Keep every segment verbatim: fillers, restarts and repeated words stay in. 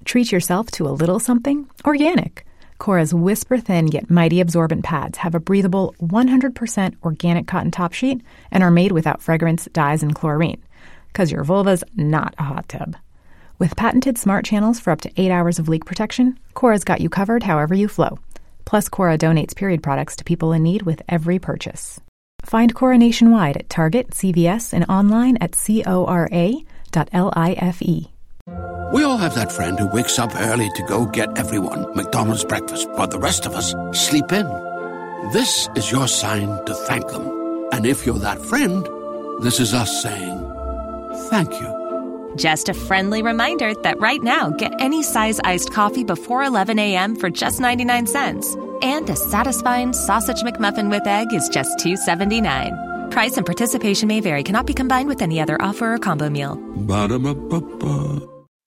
Treat yourself to a little something organic. Cora's whisper-thin yet mighty absorbent pads have a breathable one hundred percent organic cotton top sheet and are made without fragrance, dyes, and chlorine. Because your vulva's not a hot tub. With patented smart channels for up to eight hours of leak protection, Cora's got you covered however you flow. Plus, Cora donates period products to people in need with every purchase. Find Cora nationwide at Target, C V S, and online at cora dot life. We all have that friend who wakes up early to go get everyone McDonald's breakfast, while the rest of us sleep in. This is your sign to thank them. And if you're that friend, this is us saying thank you. Just a friendly reminder that right now, get any size iced coffee before eleven a.m. for just ninety-nine cents. And a satisfying sausage McMuffin with egg is just two seventy-nine. Price and participation may vary. Cannot be combined with any other offer or combo meal. Ba-da-ba-ba-ba.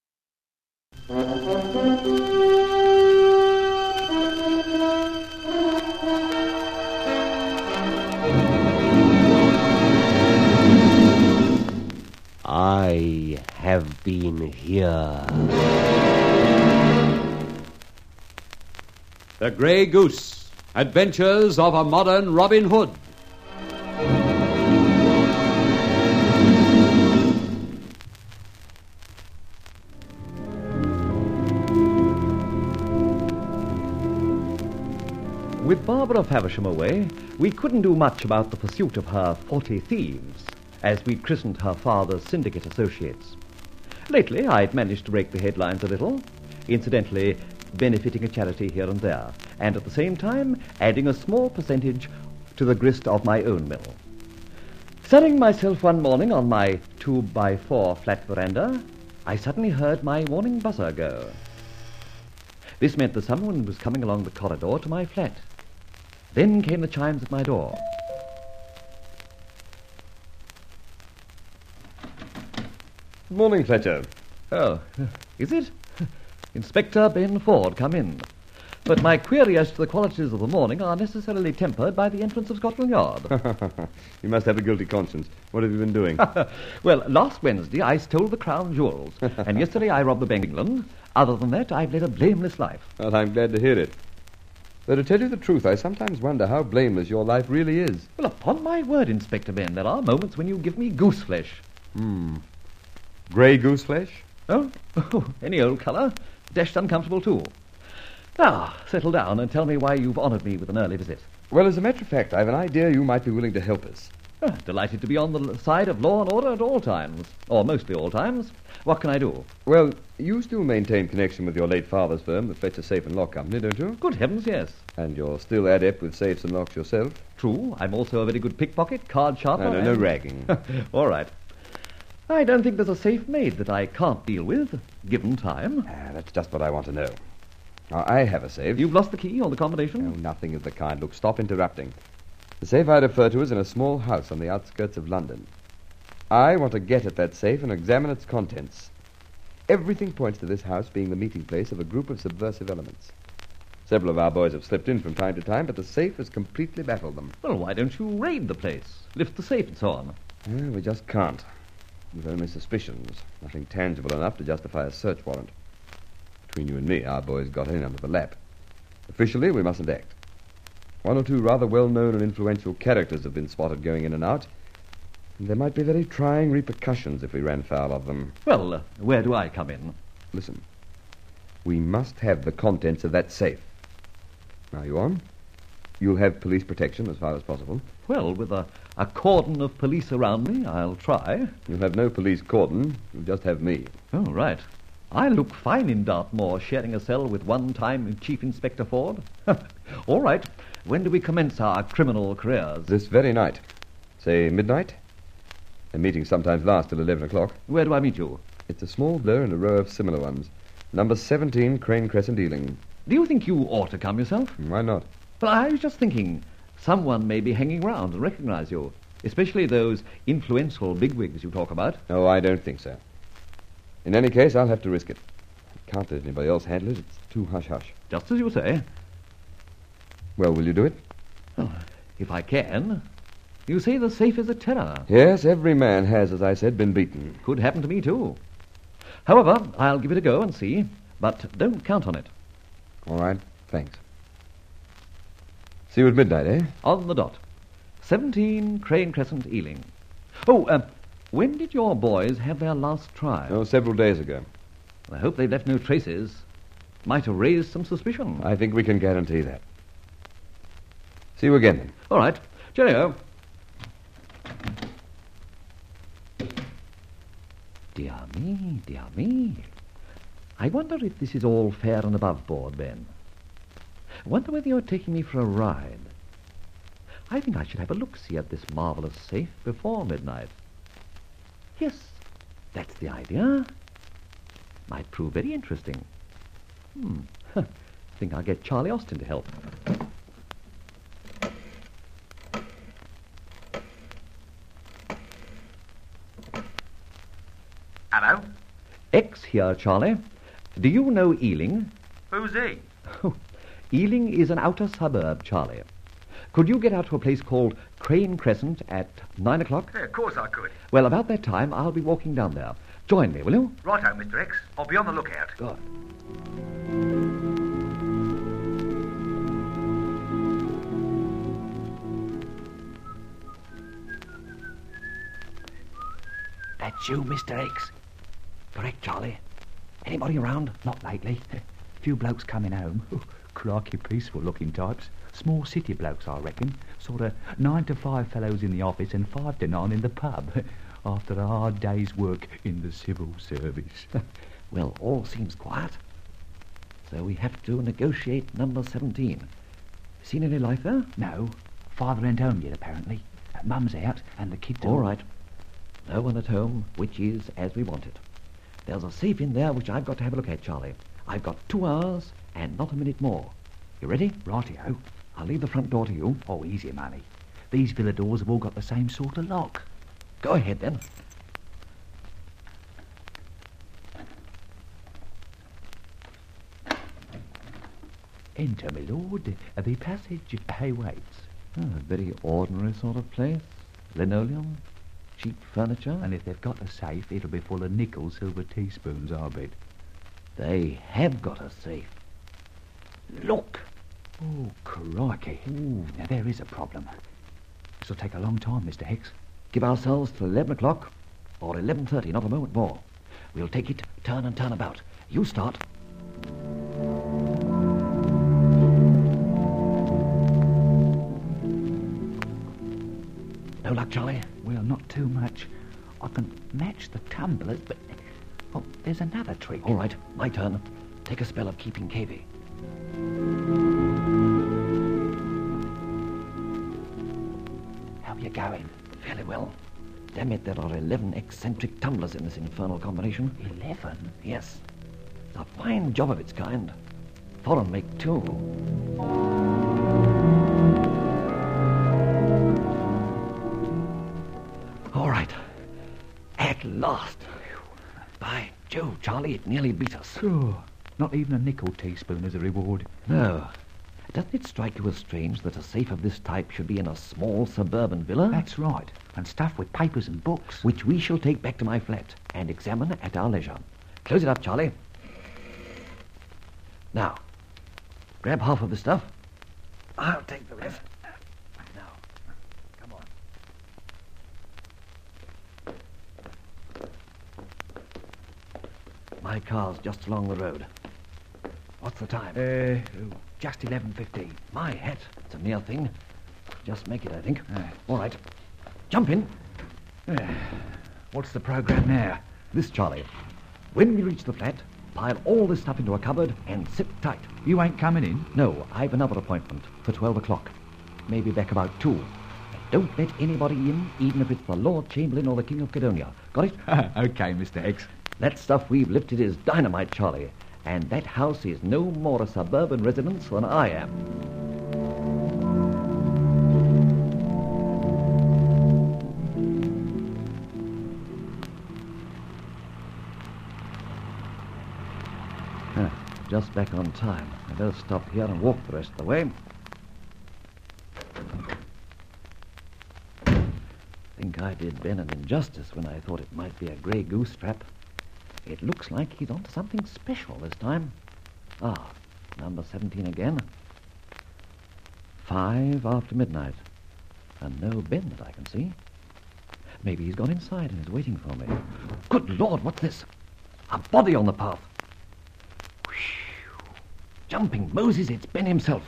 I have been here. The Grey Goose, Adventures of a Modern Robin Hood. With Barbara Faversham away, we couldn't do much about the pursuit of her forty thieves, as we'd christened her father's syndicate associates. Lately, I'd managed to rake the headlines a little, incidentally benefiting a charity here and there, and at the same time adding a small percentage to the grist of my own mill. Sunning myself one morning on my two-by-four flat veranda, I suddenly heard my morning buzzer go. This meant that someone was coming along the corridor to my flat. Then came the chimes at my door. Good morning, Fletcher. Oh, is it? Inspector Ben Ford, come in. But my query as to the qualities of the morning are necessarily tempered by the entrance of Scotland Yard. You must have a guilty conscience. What have you been doing? Well, last Wednesday I stole the crown jewels, and yesterday I robbed the Bank of England. Other than that, I've led a blameless life. Well, I'm glad to hear it. Though to tell you the truth, I sometimes wonder how blameless your life really is. Well, upon my word, Inspector Ben, there are moments when you give me goose flesh. Hmm. Grey goose flesh? Oh, oh any old colour. Dashed uncomfortable, too. Now, settle down and tell me why you've honoured me with an early visit. Well, as a matter of fact, I've an idea you might be willing to help us. Oh, delighted to be on the side of law and order at all times. Or mostly all times. What can I do? Well, you still maintain connection with your late father's firm, the Fletcher Safe and Lock Company, don't you? Good heavens, yes. And you're still adept with safes and locks yourself? True. I'm also a very good pickpocket, card sharper. No, no, and... no ragging. All right. I don't think there's a safe made that I can't deal with, given time. Ah, that's just what I want to know. Now, I have a safe. You've lost the key or the combination? No, nothing of the kind. Look, stop interrupting. The safe I refer to is in a small house on the outskirts of London. I want to get at that safe and examine its contents. Everything points to this house being the meeting place of a group of subversive elements. Several of our boys have slipped in from time to time, but the safe has completely baffled them. Well, why don't you raid the place, lift the safe and so on? Well, we just can't. We've only suspicions, nothing tangible enough to justify a search warrant. Between you and me, our boys got in under the lap. Officially, we mustn't act. One or two rather well-known and influential characters have been spotted going in and out, and there might be very trying repercussions if we ran foul of them. Well, uh, where do I come in? Listen, we must have the contents of that safe. Now, you on? You'll have police protection as far as possible. Well, with a, a cordon of police around me, I'll try. You'll have no police cordon. You'll just have me. Oh, right. I look fine in Dartmoor, sharing a cell with one-time Chief Inspector Ford. All right. When do we commence our criminal careers? This very night. Say midnight? The meetings sometimes last till eleven o'clock. Where do I meet you? It's a small blur in a row of similar ones. Number seventeen, Crane Crescent, Ealing. Do you think you ought to come yourself? Why not? Well, I was just thinking, someone may be hanging round and recognize you, especially those influential bigwigs you talk about. Oh, I don't think so. In any case, I'll have to risk it. I can't let anybody else handle it. It's too hush-hush. Just as you say. Well, will you do it? Oh, if I can. You say the safe is a terror. Yes, every man has, as I said, been beaten. Could happen to me, too. However, I'll give it a go and see. but don't count on it. All right, thanks. See you at midnight, eh? On the dot. seventeen Crane Crescent, Ealing. Oh, uh, when did your boys have their last try? Oh, several days ago. I hope they've left no traces. Might have raised some suspicion. I think we can guarantee that. See you again, then. All right. Cheerio. Dear me, dear me. I wonder if this is all fair and above board, Ben. Wonder whether you're taking me for a ride. I think I should have a look-see at this marvellous safe before midnight. Yes, that's the idea. Might prove very interesting. Hmm. I think I'll get Charlie Austin to help. Hello? X here, Charlie. Do you know Ealing? Who's he? Ealing is an outer suburb, Charlie. Could you get out to a place called Crane Crescent at nine o'clock? Yeah, of course I could. Well, about that time, I'll be walking down there. Join me, will you? Righto, Mister X. I'll be on the lookout. Good. That's you, Mister X. Correct, Charlie. Anybody around? Not lately. Few blokes coming home. Crikey, peaceful-looking types. Small city blokes, I reckon. Sort of nine to five fellows in the office and five to nine in the pub. After a hard day's work in the civil service. Well, all seems quiet. So we have to negotiate number seventeen. Seen any life there? No. Father ain't home yet, apparently. Mum's out and the kids... All right. No one at home, which is as we want it. There's a safe in there which I've got to have a look at, Charlie. I've got two hours and not a minute more. You ready? Rightio. I'll leave the front door to you. Oh, easy, money. These villa doors have all got the same sort of lock. Go ahead, then. Enter, my lord. The passage awaits. Oh, a very ordinary sort of place. Linoleum, cheap furniture. And if they've got a safe, it'll be full of nickel silver teaspoons, I bet. They have got a safe. Look! Oh, crikey. Ooh, now there is a problem. This'll take a long time, Mister Hicks. Give ourselves till eleven o'clock, or eleven thirty, not a moment more. We'll take it turn and turn about. You start. No luck, Charlie? Well, not too much. I can match the tumblers, but... Oh, there's another trick. All right, my turn. Take a spell of keeping K V. How are you going? Fairly well. Damn it, there are eleven eccentric tumblers in this infernal combination. Eleven? Yes. It's a fine job of its kind. Foreign make, too. All right. At last. By Jove, Charlie, it nearly beat us. Sure. Not even a nickel teaspoon as a reward. No. Doesn't it strike you as strange that a safe of this type should be in a small suburban villa? That's right. And stuffed with papers and books. Which we shall take back to my flat and examine at our leisure. Close it up, Charlie. Now, grab half of the stuff. I'll take the rest. Now, come on. My car's just along the road. What's the time? Uh, just eleven fifteen. My hat. It's a near thing. Just make it, I think. Uh, All right. Jump in. Uh, what's the program now? This, Charlie. When we reach the flat, pile all this stuff into a cupboard and sit tight. You ain't coming in? No, I've another appointment for twelve o'clock. Maybe back about two. Don't let anybody in, even if it's the Lord Chamberlain or the King of Cadonia. Got it? Okay, Mister X. That stuff we've lifted is dynamite, Charlie. And that house is no more a suburban residence than I am. Huh, just back on time. I better stop here and walk the rest of the way. Think I did Ben an injustice when I thought it might be a grey goose trap. It looks like he's onto something special this time. Ah, number seventeen again. Five after midnight. And no Ben that I can see. Maybe he's gone inside and is waiting for me. Good Lord, what's this? A body on the path. Whew. Jumping Moses, it's Ben himself.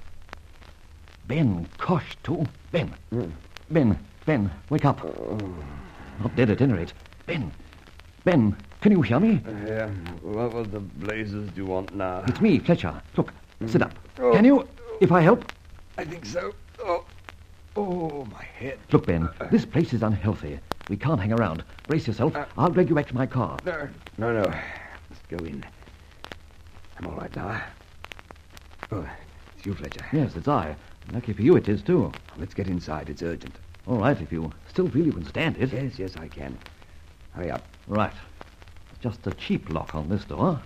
Ben, Kosh, too. Ben. Mm. Ben, Ben, wake up. Oh. Not dead at any rate. Ben, Ben, can you hear me? Uh, yeah. What was the blazes do you want now? It's me, Fletcher. Look, mm. sit up. Oh. Can you, if I help? I think so. Oh, oh, my head. Look, Ben, this place is unhealthy. We can't hang around. Brace yourself. Uh, I'll drag you back to my car. No, no, no. Let's go in. I'm all right now. Oh, it's you, Fletcher. Yes, it's I. Lucky for you it is, too. Let's get inside. It's urgent. All right, if you still feel you can stand it. Yes, yes, I can. Hurry up. Right. It's just a cheap lock on this door.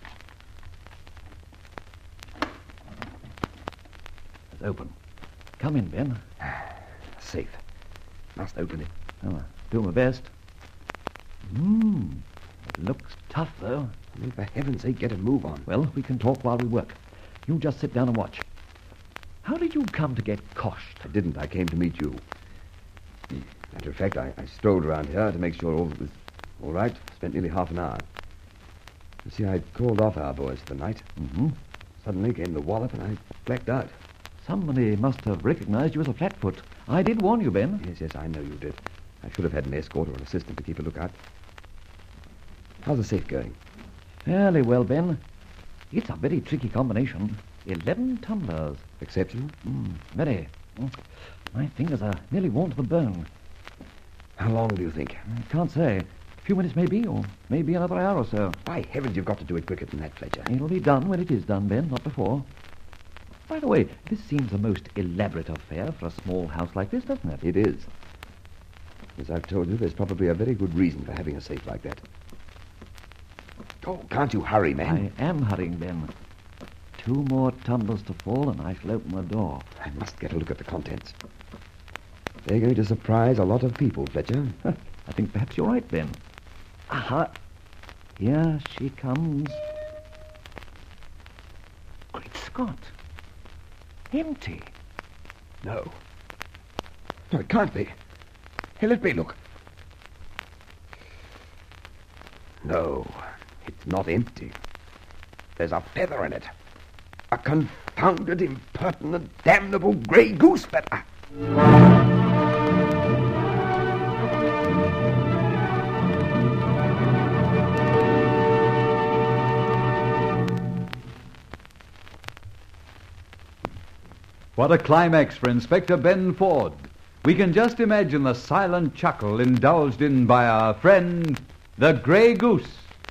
It's open. Come in, Ben. Safe. Must open it. Oh, do my best. Hmm. It looks tough, though. I mean, for heaven's sake, get a move on. Well, we can talk while we work. You just sit down and watch. How did you come to get coshed? I didn't. I came to meet you. Matter of fact, I, I strolled around here to make sure all was all right. Spent nearly half an hour. You see, I'd called off our boys for the night. Mm-hmm. Suddenly came the wallop and I blacked out. Somebody must have recognized you as a flatfoot. I did warn you, Ben. Yes, yes, I know you did. I should have had an escort or an assistant to keep a lookout. How's the safe going? Fairly well, Ben. It's a very tricky combination. Eleven tumblers. Exceptional? Mm, very. My fingers are nearly worn to the bone. How long do you think? I can't say. A few minutes maybe, or maybe another hour or so. By heavens, you've got to do it quicker than that, Fletcher. It'll be done when it is done, Ben, not before. By the way, this seems a most elaborate affair for a small house like this, doesn't it? It is. As I've told you, there's probably a very good reason for having a safe like that. Oh, can't you hurry, man? I am hurrying, Ben. Two more tumblers to fall and I shall open the door. I must get a look at the contents. They're going to surprise a lot of people, Fletcher. I think perhaps you're right, Ben. Aha! Here she comes. Great Scott! Empty. No. No, it can't be. Here, let me look. No, it's not empty. There's a feather in it. A confounded, impertinent, damnable grey goose feather. What a climax for Inspector Ben Ford. We can just imagine the silent chuckle indulged in by our friend, the Grey Goose.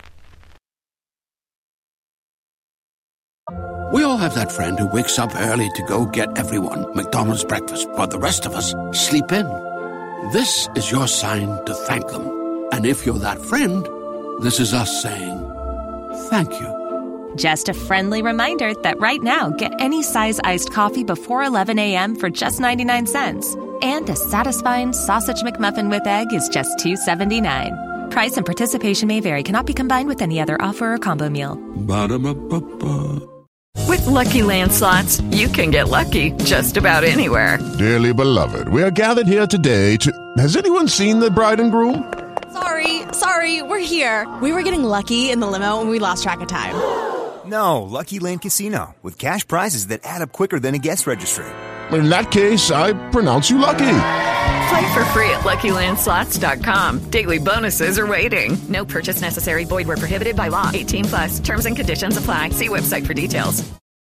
We all have that friend who wakes up early to go get everyone McDonald's breakfast, while the rest of us sleep in. This is your sign to thank them. And if you're that friend, this is us saying thank you. Just a friendly reminder that right now, get any size iced coffee before eleven a.m. for just ninety-nine cents. And a satisfying sausage McMuffin with egg is just two seventy-nine. Price and participation may vary. Cannot be combined with any other offer or combo meal. Ba-da-ba-ba-ba. With Lucky Land Slots, you can get lucky just about anywhere. Dearly beloved, we are gathered here today to... Has anyone seen the bride and groom? Sorry, sorry, we're here. We were getting lucky in the limo and we lost track of time. No, Lucky Land Casino, with cash prizes that add up quicker than a guest registry. In that case, I pronounce you lucky. Play for free at Lucky Land Slots dot com. Daily bonuses are waiting. No purchase necessary. Void where prohibited by law. eighteen plus. Terms and conditions apply. See website for details.